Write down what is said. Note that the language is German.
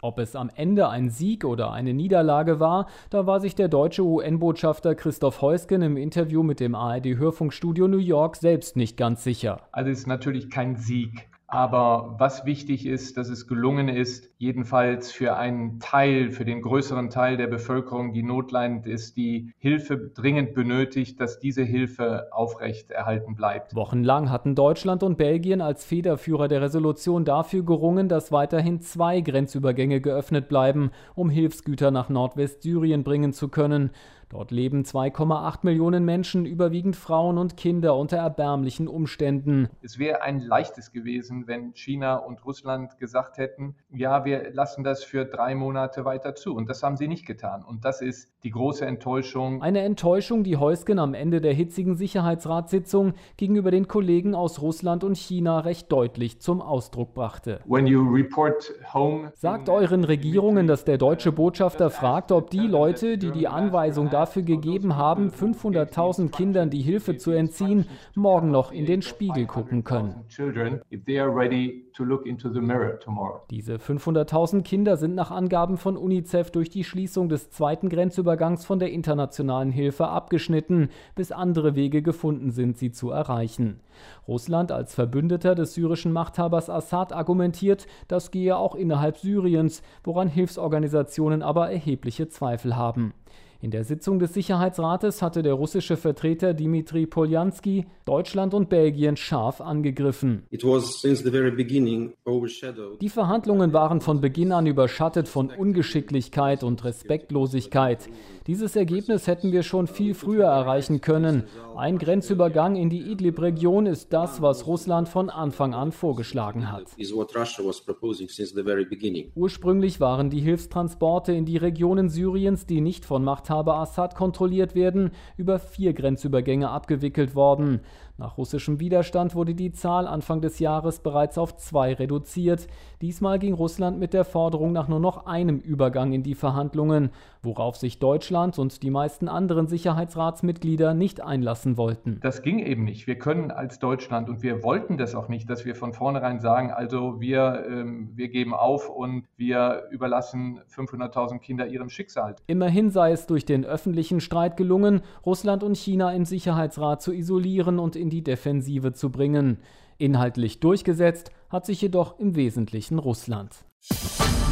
Ob es am Ende ein Sieg oder eine Niederlage war, da war sich der deutsche UN-Botschafter Christoph Heusgen im Interview mit dem ARD-Hörfunkstudio New York selbst nicht ganz sicher. Also es ist natürlich kein Sieg. Aber was wichtig ist, dass es gelungen ist, jedenfalls für einen Teil, für den größeren Teil der Bevölkerung, die notleidend ist, die Hilfe dringend benötigt, dass diese Hilfe aufrechterhalten bleibt. Wochenlang hatten Deutschland und Belgien als Federführer der Resolution dafür gerungen, dass weiterhin 2 Grenzübergänge geöffnet bleiben, um Hilfsgüter nach Nordwestsyrien bringen zu können. Dort leben 2,8 Millionen Menschen, überwiegend Frauen und Kinder, unter erbärmlichen Umständen. Es wäre ein leichtes gewesen, wenn China und Russland gesagt hätten, ja, wir lassen das für 3 Monate weiter zu. Und das haben sie nicht getan. Und das ist die große Enttäuschung. Eine Enttäuschung, die Heusgen am Ende der hitzigen Sicherheitsratssitzung gegenüber den Kollegen aus Russland und China recht deutlich zum Ausdruck brachte. Sagt euren Regierungen, dass der deutsche Botschafter fragt, ob die Leute, die die Anweisung dafür gegeben haben, 500.000 Kindern die Hilfe zu entziehen, morgen noch in den Spiegel gucken können. Diese 500.000 Kinder sind nach Angaben von UNICEF durch die Schließung des 2. Grenzübergangs von der internationalen Hilfe abgeschnitten, bis andere Wege gefunden sind, sie zu erreichen. Russland als Verbündeter des syrischen Machthabers Assad argumentiert, das gehe auch innerhalb Syriens, woran Hilfsorganisationen aber erhebliche Zweifel haben. In der Sitzung des Sicherheitsrates hatte der russische Vertreter Dmitry Poljanski Deutschland und Belgien scharf angegriffen. Die Verhandlungen waren von Beginn an überschattet von Ungeschicklichkeit und Respektlosigkeit. Dieses Ergebnis hätten wir schon viel früher erreichen können. Ein Grenzübergang in die Idlib-Region ist das, was Russland von Anfang an vorgeschlagen hat. Ursprünglich waren die Hilfstransporte in die Regionen Syriens, die nicht von Machthaber Assad kontrolliert werden, über 4 Grenzübergänge abgewickelt worden. Nach russischem Widerstand wurde die Zahl Anfang des Jahres bereits auf 2 reduziert. Diesmal ging Russland mit der Forderung nach nur noch einem Übergang in die Verhandlungen, worauf sich Deutschland und die meisten anderen Sicherheitsratsmitglieder nicht einlassen wollten. Das ging eben nicht. Wir können als Deutschland, und wir wollten das auch nicht, dass wir von vornherein sagen, also wir geben auf und wir überlassen 500.000 Kinder ihrem Schicksal. Immerhin sei es durch den öffentlichen Streit gelungen, Russland und China im Sicherheitsrat zu isolieren und in die Defensive zu bringen. Inhaltlich durchgesetzt hat sich jedoch im Wesentlichen Russland.